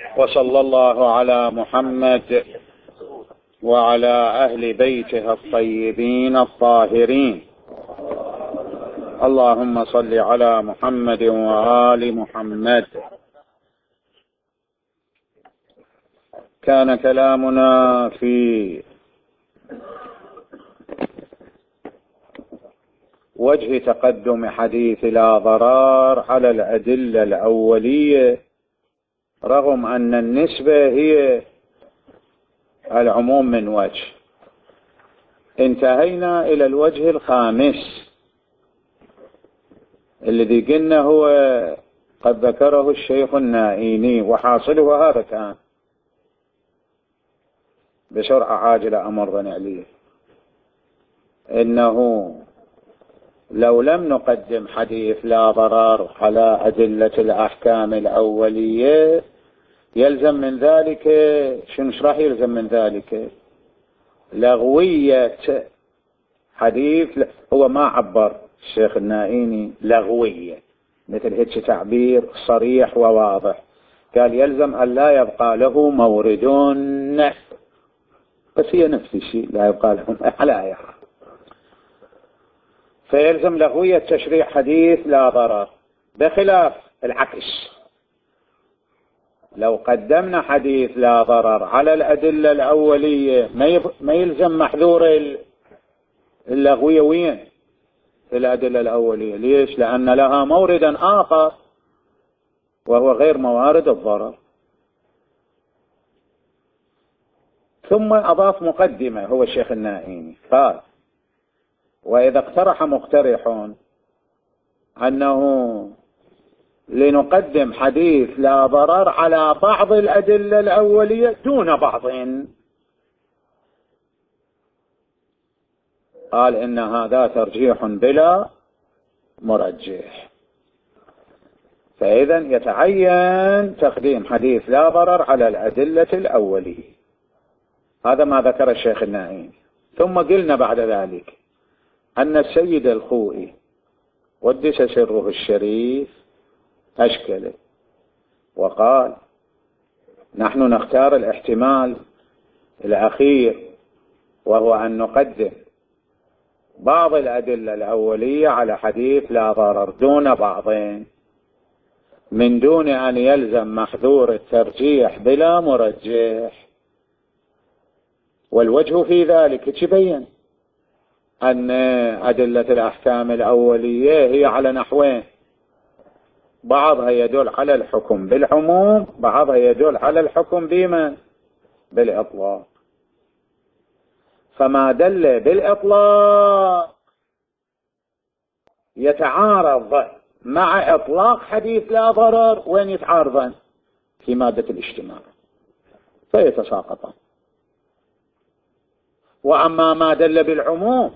وصلى الله على محمد وعلى أهل بيته الطيبين الطاهرين. اللهم صل على محمد وآل محمد. كان كلامنا في وجه تقدم حديث لا ضرار على الأدلة الأولية، رغم أن النسبة هي العموم من وجه. انتهينا إلى الوجه الخامس الذي قلنا هو قد ذكره الشيخ النائيني، وحاصله هذا كان بسرعة عاجلة أمر عليه، إنه لو لم نقدم حديث لا ضرر على أدلة الأحكام الأولية يلزم من ذلك شنو راح يلزم من ذلك؟ لغوية حديث. هو ما عبر الشيخ النائيني لغوية مثل هيك تعبير صريح وواضح، قال يلزم أن لا يبقى له مورد، بس هي نفس الشيء، لا يبقى له على أي حال. فيلزم لغوية تشريع حديث لا ضرر، بخلاف العكس. لو قدمنا حديث لا ضرر على الأدلة الأولية ما يلزم محذور اللغوية وين في الأدلة الأولية. ليش؟ لأن لها موردا آخر وهو غير موارد الضرر. ثم أضاف مقدمة هو الشيخ النائيني، قال: وإذا اقترح مقترح أنه لنقدم حديث لا ضرر على بعض الأدلة الأولية دون بعض، قال إن هذا ترجيح بلا مرجح. فإذا يتعين تقديم حديث لا ضرر على الأدلة الأولية. هذا ما ذكر الشيخ النائيني. ثم قلنا بعد ذلك أن السيد الخوئي قدس سره الشريف أشكله وقال: نحن نختار الاحتمال الأخير، وهو أن نقدم بعض الأدلة الأولية على حديث لا ضرر دون بعضين، من دون أن يلزم محذور الترجيح بلا مرجح. والوجه في ذلك تبين أن أدلة الأحكام الأولية هي على نحوين: بعضها يدل على الحكم بالعموم، بعضها يدل على الحكم بما بالإطلاق. فما دل بالإطلاق يتعارض مع إطلاق حديث لا ضرر. وين يتعارضان؟ في مادة الاجتماع، فيتساقطان. وأما ما دل بالعموم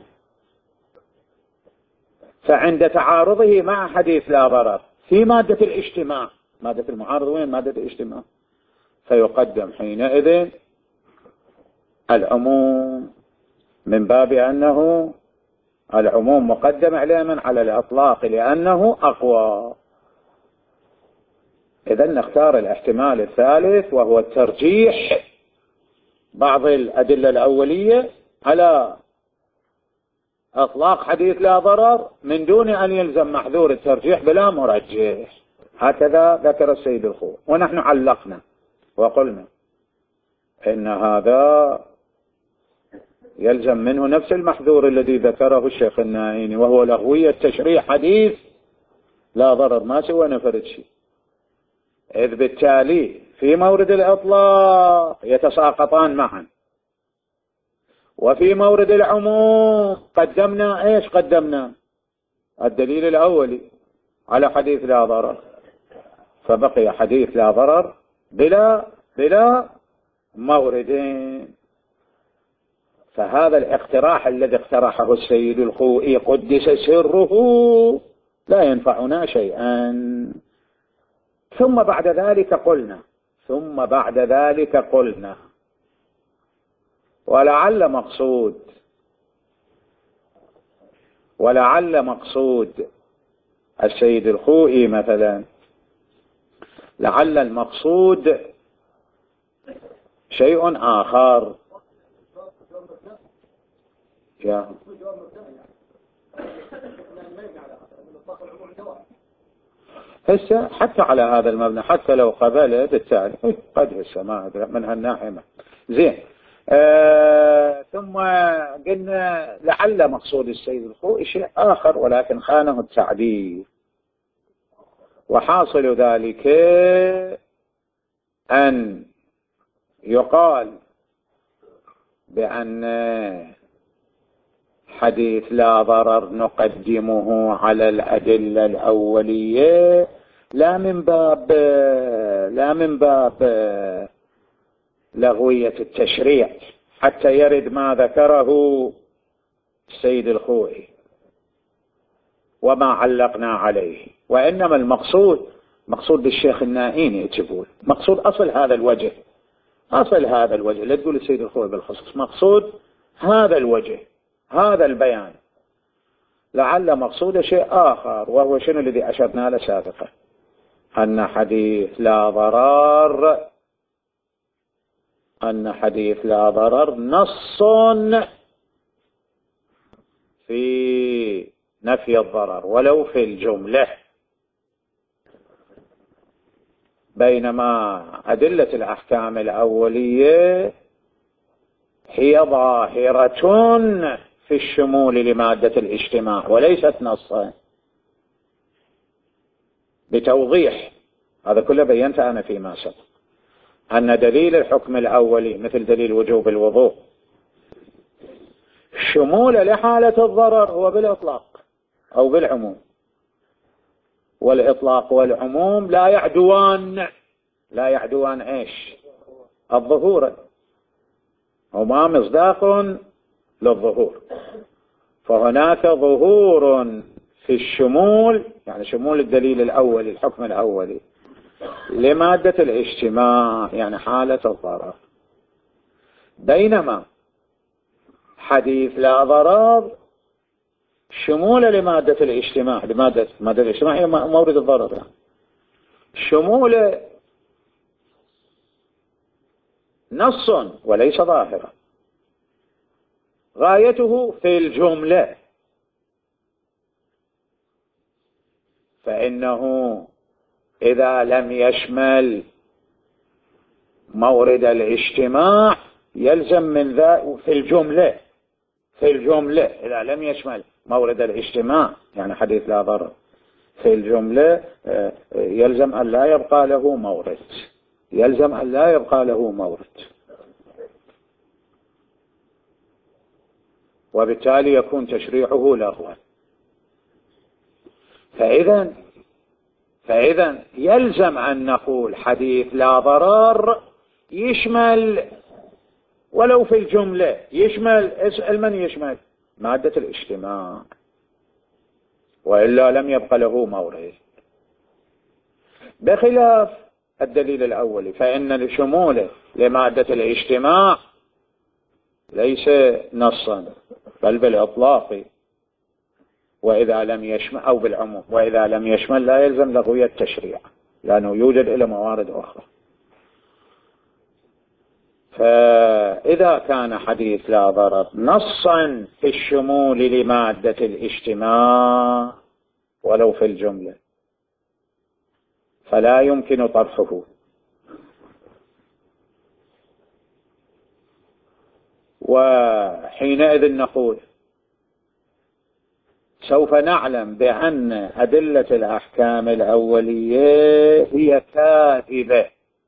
فعند تعارضه مع حديث لا ضرر في مادة الاجتماع، مادة المعارض وين؟ مادة الاجتماع، فيقدم حينئذ العموم، من باب أنه العموم مقدم عليه على الإطلاق لأنه أقوى. إذن نختار الاحتمال الثالث، وهو الترجيح بعض الأدلة الأولية على إطلاق حديث لا ضرر من دون أن يلزم محذور الترجيح بلا مرجح. هكذا ذكر السيد الخوئي. ونحن علقنا وقلنا إن هذا يلزم منه نفس المحذور الذي ذكره الشيخ النائيني، وهو لغوية تشريع حديث لا ضرر، ما سوى نفرد شيء. إذ بالتالي في مورد الإطلاق يتساقطان معا، وفي مورد العموم قدمنا ايش؟ قدمنا الدليل الأولي على حديث لا ضرر، فبقي حديث لا ضرر بلا موردين. فهذا الاقتراح الذي اقترحه السيد الخوئي قدس سره لا ينفعنا شيئا. ثم بعد ذلك قلنا ولعل مقصود السيد الخوئي مثلا، لعل المقصود شيء آخر. هسه حتى على هذا المبنى، حتى لو قبل بالتالي قد هسه ما أدري من هالناحية زين. ثم قلنا لعل مقصود السيد الخوئي شيء آخر ولكن خانه التعبير، وحاصل ذلك أن يقال بأن حديث لا ضرر نقدمه على الأدلة الأولية لا من باب لغوية التشريع حتى يرد ما ذكره السيد الخوئي وما علقنا عليه، وإنما مقصود الشيخ النائيني يقول مقصود أصل هذا الوجه، لا تقول السيد الخوئي بالخصوص، مقصود هذا الوجه، هذا البيان. لعل مقصود شيء آخر، وهو شنو الذي أشرنا له سابقا، أن حديث لا ضرر نص في نفي الضرر ولو في الجملة، بينما أدلة الأحكام الأولية هي ظاهرة في الشمول لمادة الاجتماع وليست نصا. بتوضيح هذا كله بينت أنا فيما سبق أن دليل الحكم الأولي مثل دليل وجوب الوضوء شمول لحالة الضرر هو بالإطلاق أو بالعموم، والإطلاق والعموم لا يعدوان إيش؟ الظهور، هما مصداق للظهور، فهناك ظهور في الشمول، يعني شمول الدليل الأولي الحكم الأولي لمادة الاجتماع يعني حالة الضرر، بينما حديث لا ضرر شمول لمادة الاجتماع، مادة الاجتماع هي مورد الضرر، يعني شمول نص وليس ظاهرا، غايته في الجملة، فإنه إذا لم يشمل مورد الاجتماع يلزم من ذا في الجملة إذا لم يشمل مورد الاجتماع يعني حديث لا ضرر في الجملة يلزم أن لا يبقى له مورد، وبالتالي يكون تشريعه لغوا. فإذا يلزم أن نقول حديث لا ضرر يشمل ولو في الجملة، يشمل مادة الاجتماع، وإلا لم يبقى له مورد، بخلاف الدليل الأولي فإن شموله لمادة الاجتماع ليس نصا بل بالإطلاق، وإذا لم يشمل أو بالعموم، وإذا لم يشمل لا يلزم لغوية التشريع لأنه يوجد إلى موارد أخرى. فإذا كان حديث لا ضرر نصا في الشمول لمادة الاجتماع ولو في الجملة فلا يمكن طرحه، وحينئذ نقول سوف نعلم بأن أدلة الأحكام الأولية هي كاذبة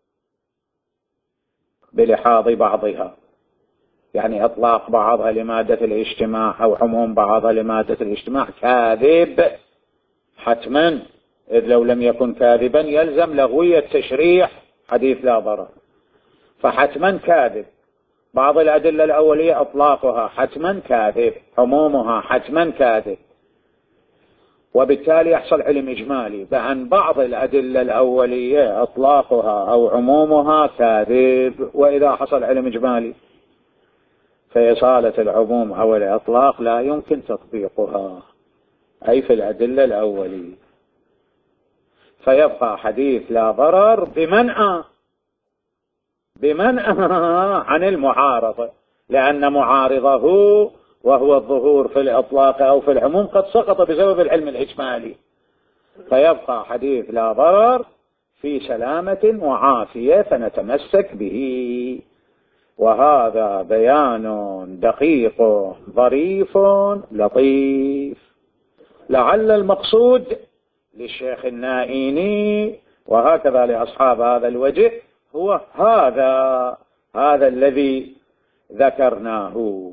بلحاظ بعضها، يعني إطلاق بعضها لمادة الاجتماع أو عموم بعضها لمادة الاجتماع كاذب حتما، إذ لو لم يكن كاذبا يلزم لغوية تشريع حديث لا ضرر، فحتما كاذب. بعض الأدلة الأولية إطلاقها حتما كاذب، عمومها حتما كاذب، وبالتالي يحصل علم إجمالي بأن بعض الأدلة الأولية إطلاقها أو عمومها كاذب، وإذا حصل علم إجمالي فإصالة العموم أو الإطلاق لا يمكن تطبيقها أي في الأدلة الأولية، فيبقى حديث لا ضرر بمنعها عن المعارضة، لأن معارضه وهو الظهور في الإطلاق أو في العموم قد سقط بسبب العلم الإجمالي، فيبقى حديث لا ضرر في سلامة وعافية فنتمسك به. وهذا بيان دقيق ظريف لطيف، لعل المقصود للشيخ النائيني وهكذا لأصحاب هذا الوجه هو هذا الذي ذكرناه.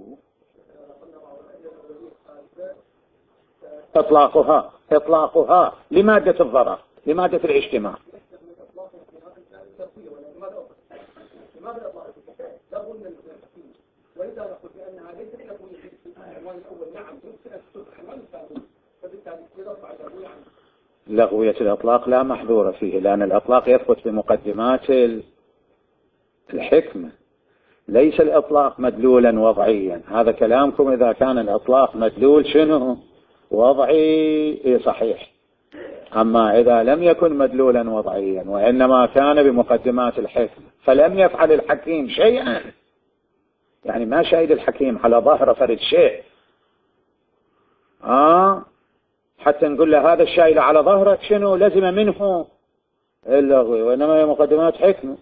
إطلاقها لمادة الضرر، لمادة الاجتماع. لغوية الإطلاق لا محذور فيه، لأن الإطلاق يثبت بمقدمات الحكمة، ليس الإطلاق مدلولا وضعيا. هذا كلامكم إذا كان الإطلاق مدلول شنو وضعي صحيح، أما إذا لم يكن مدلولا وضعيا وإنما كان بمقدمات الحكمة فلم يفعل الحكيم شيئا، يعني ما شهد الحكيم على ظهر فرد شيء حتى نقول له هذا الشيء على ظهرك شنو لزم منه اللغوي، وإنما هي مقدمات حكمة.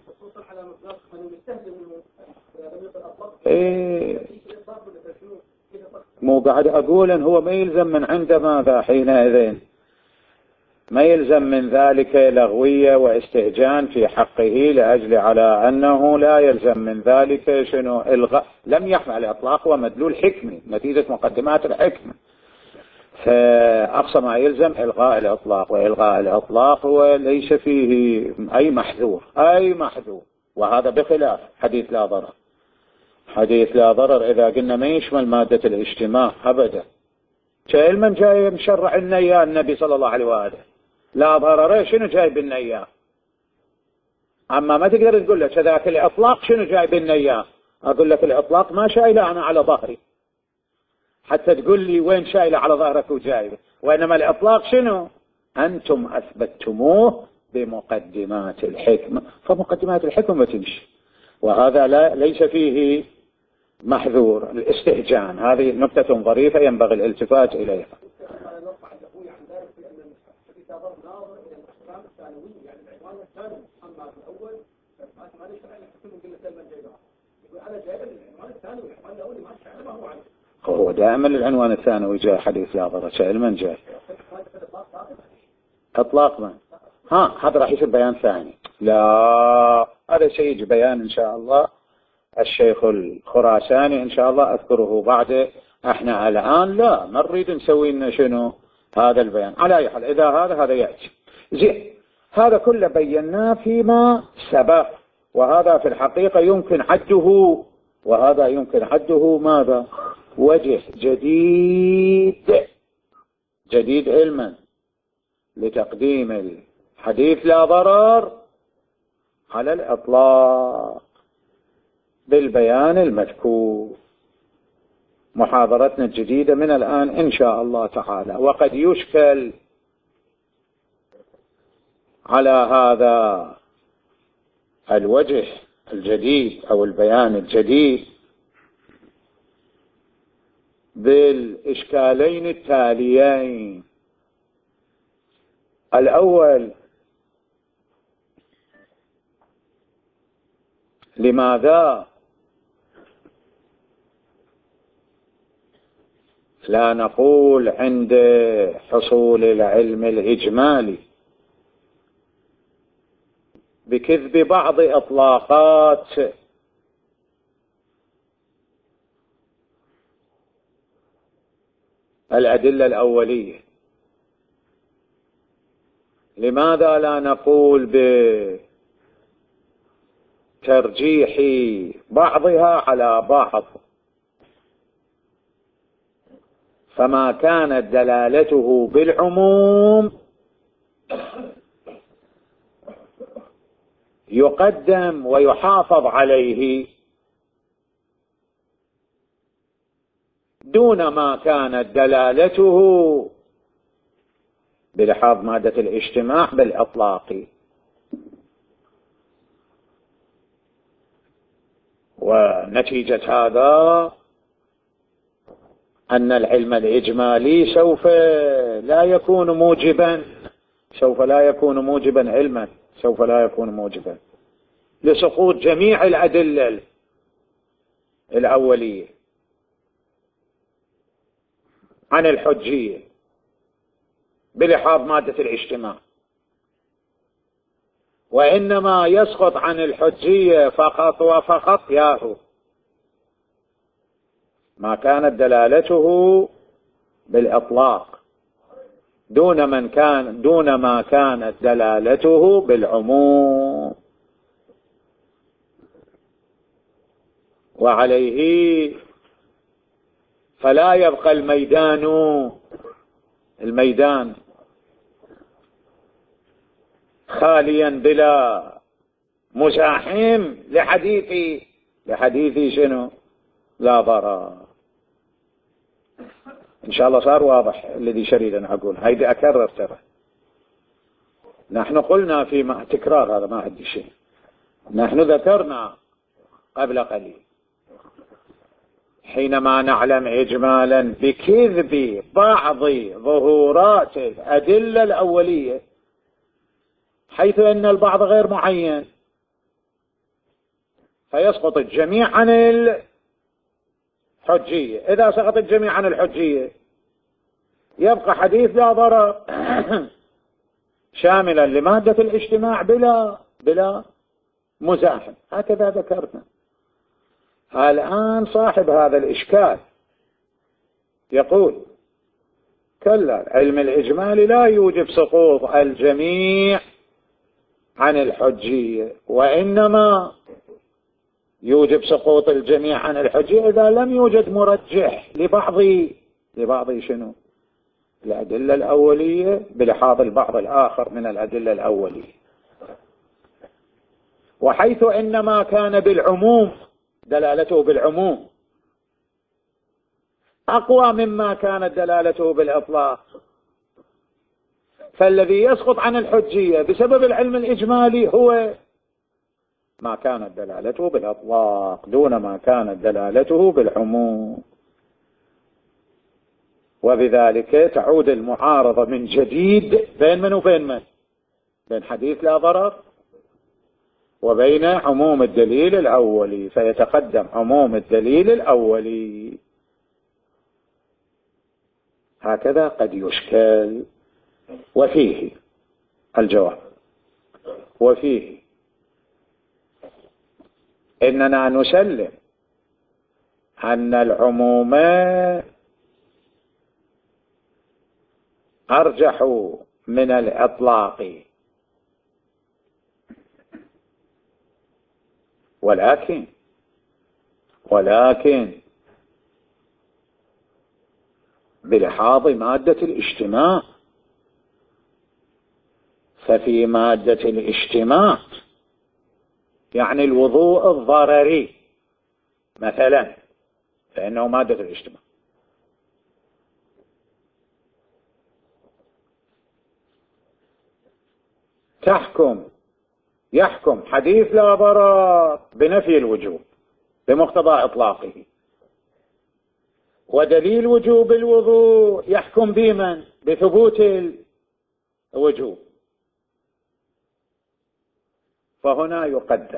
مو قاعد أقول إن هو ما يلزم من عند ماذا حينئذ، ما يلزم من ذلك لغوية واستهجان في حقه، لأجل على أنه لا يلزم من ذلك شنو إلغاء، لم يحمل الإطلاق ومدلول حكمي نتيجة مقدمات الحكمة، فأقصى ما يلزم إلغاء الإطلاق، وإلغاء الإطلاق هو ليس فيه أي محذور وهذا بخلاف حديث لا ضرر. حديث لا ضرر إذا قلنا ما يشمل مادة الاجتماع أبدا، علما جاي مشرع النية النبي صلى الله عليه وآله، لا ضرر شنو جاي بالنية، أما ما تقدر تقول لك ذاك الإطلاق شنو جاي بالنية، أقول لك الإطلاق ما شايله أنا على ظهري حتى تقول لي وين شايله على ظهرك وجايبه، وإنما الإطلاق شنو أنتم أثبتتموه بمقدمات الحكمة، فمقدمات الحكمة تمشي، وهذا ليس فيه محذور. الاستهجان هذه نقطة ظريفة ينبغي الالتفات إليها. هو دائما العنوان الثانوي جاء حديث لا ضرر، علما جاء اطلاق ما هذا راح يصير بيان ثاني، لا هذا شيء يجي بيان ان شاء الله الشيخ الخراساني ان شاء الله اذكره بعد. احنا الان لا ما نريد نسوي لنا شنو هذا البيان. على اي حال اذا هذا ياتي زين، هذا كله بيناه فيما سبق، وهذا في الحقيقة يمكن عده، وهذا يمكن عده ماذا وجه جديد علما لتقديم الحديث لا ضرر على الإطلاق بالبيان المذكور. محاضرتنا الجديدة من الآن إن شاء الله تعالى، وقد يشكل على هذا الوجه الجديد أو البيان الجديد بالإشكالين التاليين. الأول، لماذا لا نقول عند حصول العلم الإجمالي بكذب بعض إطلاقات الأدلة الأولية، لماذا لا نقول بترجيح بعضها على بعض، فما كانت دلالته بالعموم يقدم ويحافظ عليه، دون ما كانت دلالته بلحاظ مادة الاجتماع بالإطلاق. ونتيجة هذا أن العلم الإجمالي سوف لا يكون موجبا علما، سوف لا يكون موجبا لسقوط جميع الأدلة الأولية عن الحجية بلحاظ مادة الاجتماع، وإنما يسقط عن الحجية فقط وفقط ياهو ما كانت دلالته بالإطلاق دون ما كانت دلالته بالعموم. وعليه فلا يبقى الميدان خاليا بلا مزاحم لحديثي شنو؟ لا ضرر. إن شاء الله صار واضح الذي شريد أن أقول. هيدي أكرر ترى، نحن قلنا في تكرار، هذا ما عندي شيء. نحن ذكرنا قبل قليل حينما نعلم إجمالا بكذب بعض ظهورات الأدلة الأولية حيث أن البعض غير معين فيسقط الجميع عن الحجية. إذا سقط الجميع عن الحجية يبقى حديث لا ضرر شاملا لمادة الاجتماع بلا مزاحم. هكذا ذكرنا. الآن صاحب هذا الإشكال يقول كلا، العلم الإجمالي لا يوجب سقوط الجميع عن الحجية، وإنما يوجب سقوط الجميع عن الحجية إذا لم يوجد مرجح لبعض شنو؟ الأدلة الأولية بلحاظ البعض الآخر من الأدلة الأولية. وحيث إنما كان بالعموم، دلالته بالعموم أقوى مما كانت دلالته بالإطلاق، فالذي يسقط عن الحجية بسبب العلم الإجمالي هو ما كانت دلالته بالإطلاق دون ما كانت دلالته بالعموم. وبذلك تعود المعارضة من جديد بين من وبين من؟ بين حديث لا ضرر وبين عموم الدليل الأولي، فيتقدم عموم الدليل الأولي. هكذا قد يشكل. وفيه الجواب، وفيه إننا نسلم أن العموم أرجح من الإطلاق، ولكن بلحاظ مادة الاجتماع. ففي مادة الاجتماع يعني الوضوء الضرري مثلا، فإنه مادة الاجتماع. يحكم حديث لا ضرر بنفي الوجوب بمقتضى إطلاقه، ودليل وجوب الوضوء يحكم بمن؟ بثبوت الوجوب. فهنا يقدم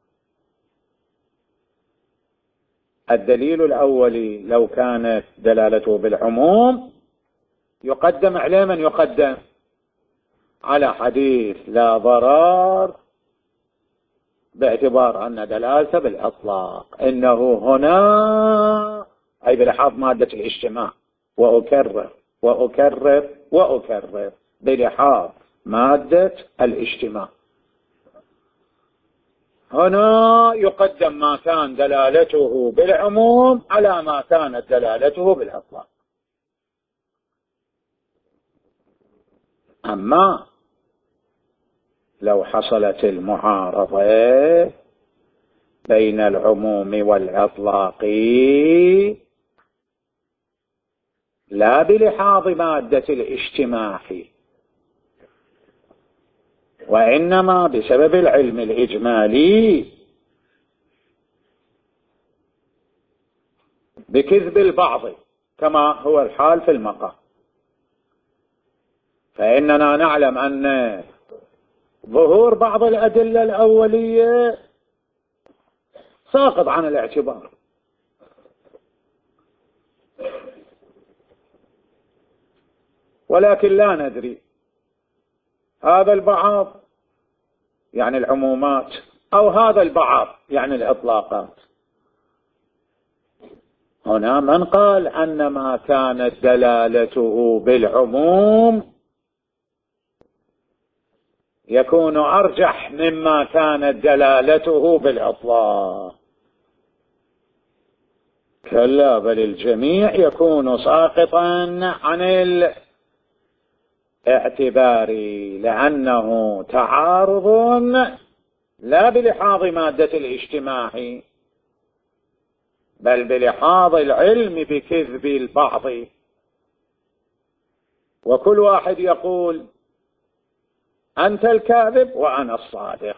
الدليل الأولي لو كانت دلالته بالعموم يقدم على من؟ يقدم على حديث لا ضرر باعتبار أن دلالته بالإطلاق. إنه هنا أي بلحاظ مادة الاجتماع، وأكرر بلحاظ مادة الاجتماع. هنا يقدم ما كان دلالته بالعموم على ما كانت دلالته بالإطلاق. أما لو حصلت المعارضة بين العموم والإطلاق لا بلحاظ مادة الاجتماع وإنما بسبب العلم الإجمالي، بكذب البعض كما هو الحال في المقام، فإننا نعلم أن ظهور بعض الأدلة الأولية ساقط عن الاعتبار، ولكن لا ندري هذا البعض يعني العمومات أو هذا البعض يعني الإطلاقات. هنا من قال أن ما كانت دلالته بالعموم يكون أرجح مما كانت دلالته بالإطلاق؟ كلا، بل الجميع يكون ساقطا عن الاعتبار، لأنه تعارض لا بلحاظ مادة الاجتماع بل بلحاظ العلم بكذب البعض، وكل واحد يقول أنت الكاذب وأنا الصادق.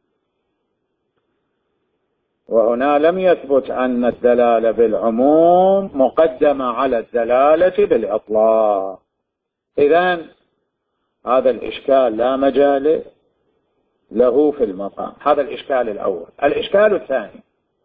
وهنا لم يثبت أن الدلالة بالعموم مقدمة على الدلالة بالإطلاق. إذن هذا الإشكال لا مجال له في المقام. هذا الإشكال الأول. الإشكال الثاني،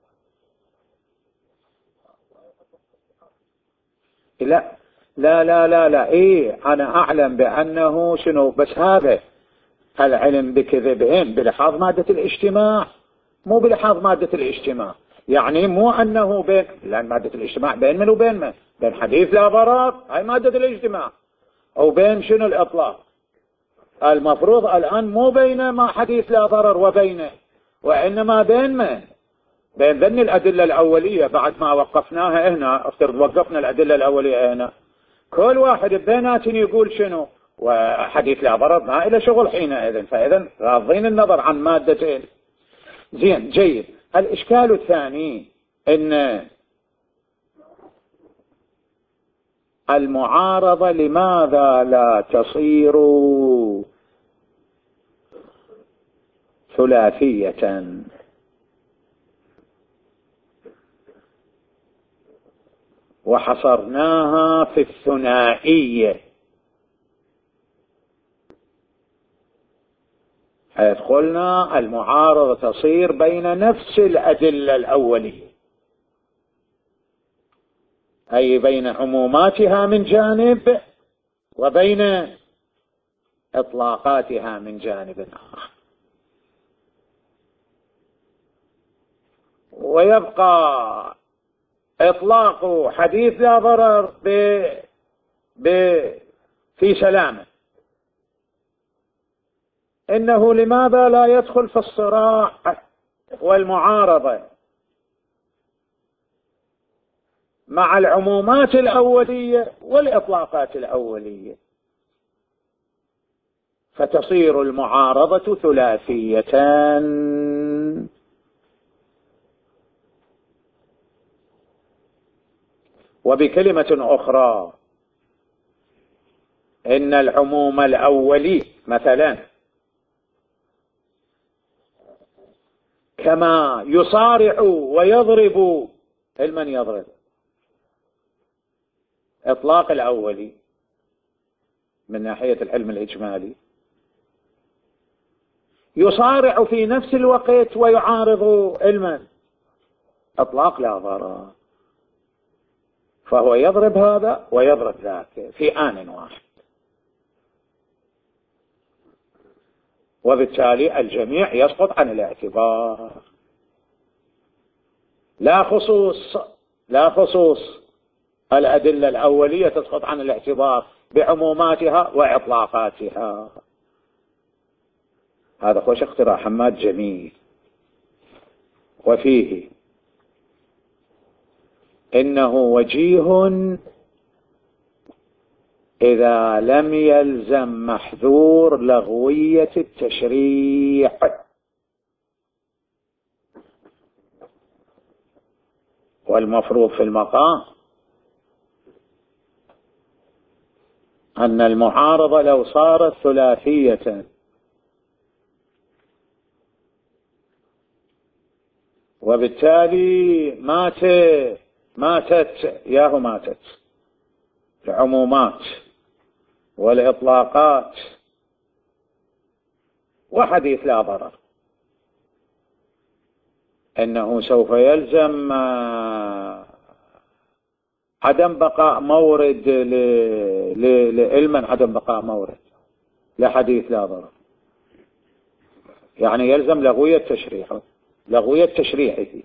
لا لا لا لا لا أنا أعلم بأنه شنو، بس هذا العلم بكذبهم بلحاظ مادة الاجتماع، مو بلحاظ مادة الاجتماع. يعني مو أنه بين، لأن مادة الاجتماع بين من وبين من؟ بين حديث لا ضرر، هاي مادة الاجتماع، أو بين شنو الإطلاق. المفروض الآن مو بين ما حديث لا ضرر وبينه، وإنما بين من؟ بين ذن الأدلة الأولية. بعد ما وقفناها هنا، افترض وقفنا الأدلة الأولية هنا، كل واحد بيناتهم يقول شنو، وحديث لا ضرر ما إلى شغل حينئذ، فإذا غاضين النظر عن مادتين. زين، جيد. الإشكال الثاني إن المعارضة لماذا لا تصير ثلاثية؟ وحصرناها في الثنائية، حيث قلنا المعارضة تصير بين نفس الأدلة الأولية، أي بين عموماتها من جانب وبين إطلاقاتها من جانب آخر. ويبقى إطلاق حديث لا ضرر في سلامة. إنه لماذا لا يدخل في الصراع والمعارضة مع العمومات الأولية والإطلاقات الأولية، فتصير المعارضة ثلاثية؟ وبكلمة أخرى، إن العموم الأولي مثلا كما يصارع ويضرب، من يضرب؟ إطلاق الأولي من ناحية العلم الإجمالي، يصارع في نفس الوقت ويعارض علما إطلاق لا ضرر، فهو يضرب هذا ويضرب ذاك في آن واحد، وبالتالي الجميع يسقط عن الاعتبار. لا خصوص الأدلة الأولية تسقط عن الاعتبار بعموماتها وإطلاقاتها. هذا خوش اختراع حماد جميل. وفيه إنه وجيه إذا لم يلزم محذور لغوية التشريع. والمفروض في المقام أن المعارضة لو صارت ثلاثية وبالتالي ماتت ياهو ماتت العمومات والإطلاقات وحديث لا ضرر، إنه سوف يلزم عدم بقاء مورد لعلما عدم بقاء مورد لحديث لا ضرر، يعني يلزم لغوية تشريحه،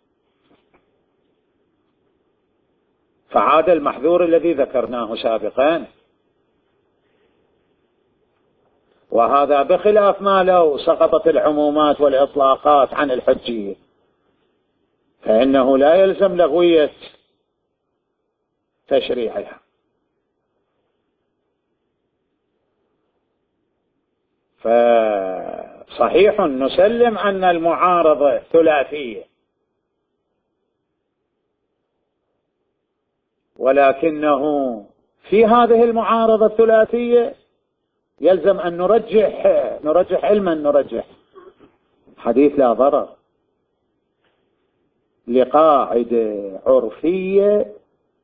فعاد المحذور الذي ذكرناه سابقا. وهذا بخلاف ما لو سقطت العمومات والإطلاقات عن الحجية، فإنه لا يلزم لغوية تشريعها. فصحيح نسلم أن المعارضة ثلاثية، ولكنه في هذه المعارضة الثلاثية يلزم أن نرجح علما، نرجح حديث لا ضرر لقاعدة عرفية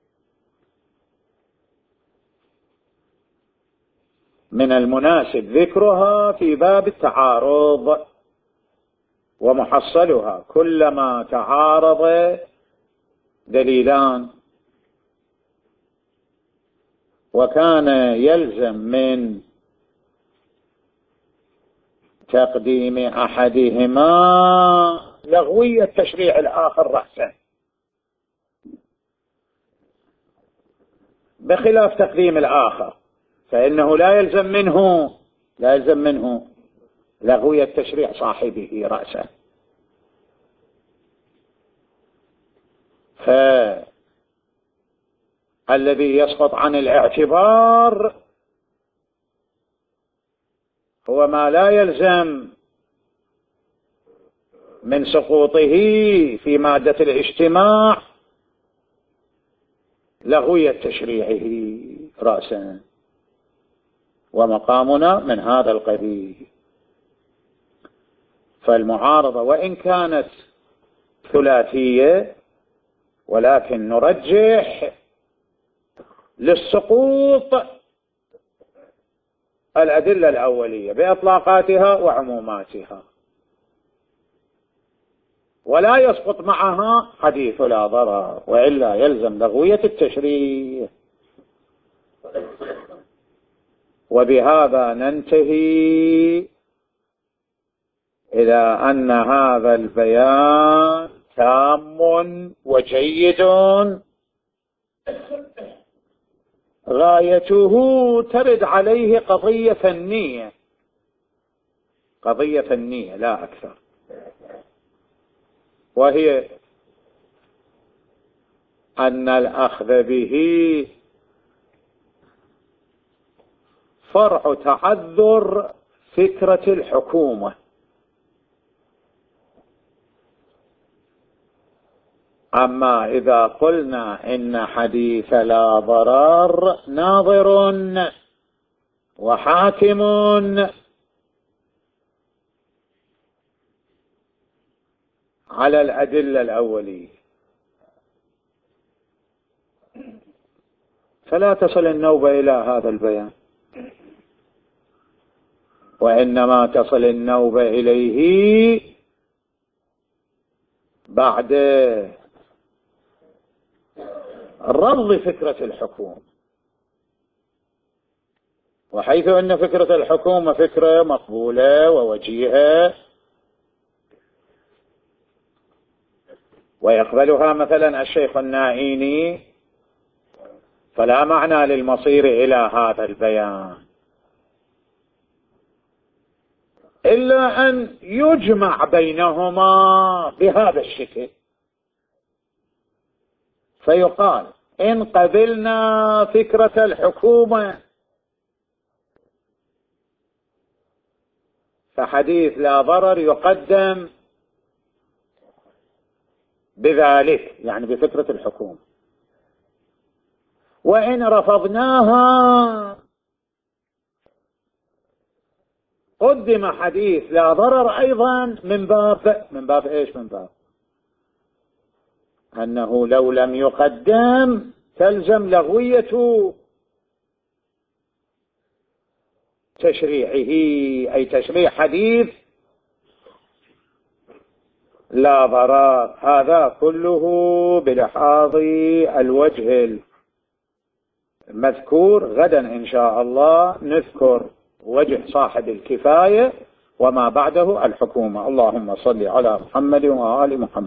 من المناسب ذكرها في باب التعارض، ومحصلها كلما تعارض دليلان وكان يلزم من تقديم أحدهما لغوية تشريع الآخر رأسا، بخلاف تقديم الآخر فإنه لا يلزم منه لغوية تشريع صاحبه رأسا. فالذي يسقط عن الاعتبار هو ما لا يلزم من سقوطه في مادة الاجتماع لغوية تشريعه رأسا، ومقامنا من هذا القبيل. فالمعارضة وإن كانت ثلاثية ولكن نرجح للسقوط الأدلة الأولية بإطلاقاتها وعموماتها، ولا يسقط معها حديث لا ضرر، وإلا يلزم لغوية التشريع. وبهذا ننتهي إلى أن هذا البيان تام وجيد غايته ترد عليه قضية فنية لا أكثر، وهي أن الأخذ به فرع تعذر فكرة الحكومة. أما إذا قلنا إن حديث لا ضرر ناظر وحاكم على الأدلة الأولية، فلا تصل النوبة إلى هذا البيان، وإنما تصل النوبة إليه بعد رفض فكرة الحكومة، وحيث أن فكرة الحكومة فكرة مقبولة ووجيهة ويقبلها مثلا الشيخ النائيني، فلا معنى للمصير إلى هذا البيان إلا أن يجمع بينهما بهذا الشكل، فيقال إن قبلنا فكرة الحكومة فحديث لا ضرر يقدم بذلك، يعني بفكرة الحكومة، وإن رفضناها قدم حديث لا ضرر أيضا من باب إيش؟ من باب أنه لو لم يقدم تلزم لغوية تشريعه، أي تشريع حديث لا ضرر. هذا كله بلحاظ الوجه المذكور. غدا إن شاء الله نذكر وجه صاحب الكفاية وما بعده الحكومة. اللهم صل على محمد وآل محمد.